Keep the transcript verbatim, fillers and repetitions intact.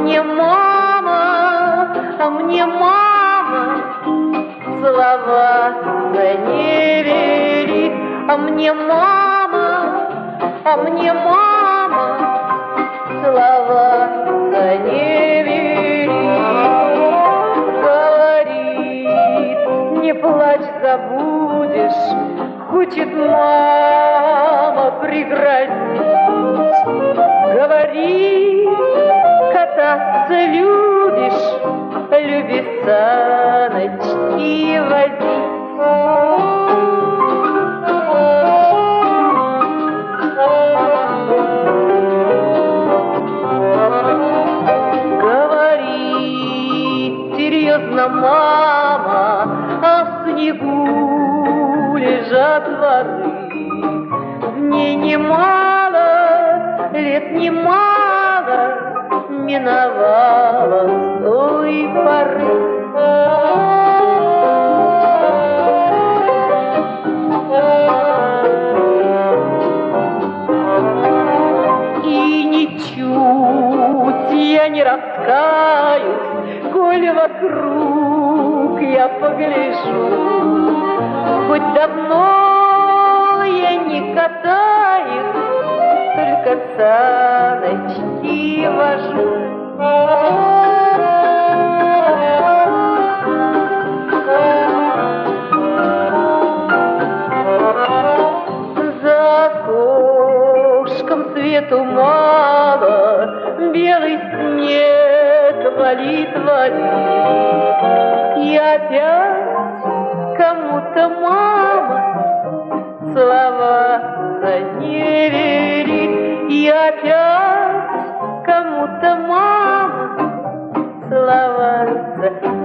мне мама, а мне мама слова за не верит, а мне мама, а мне мама слова за не верит. Говорит, не плачь, забудешь, хочет мама пригрозить. Говорит, кататься любишь, люби саночки возить. Говорит серьезно мама, а в снегу лежат дворы. Дней немало, лет немало миновало с той поры. И ничуть я не раскаюсь, коль вокруг я погляжу, хоть давно я не катаюсь, только саночки вожу. За окошком свету мало, белый снег валит, валит. И опять кому-то мама слова за не верит. И опять кому-то мама слова за